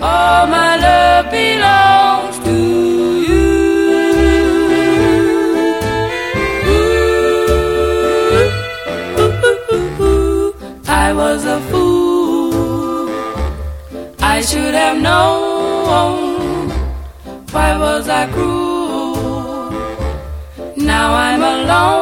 All my love belongs to you. I was a fool. I should have known. Why was I cruel? Now I'm alone.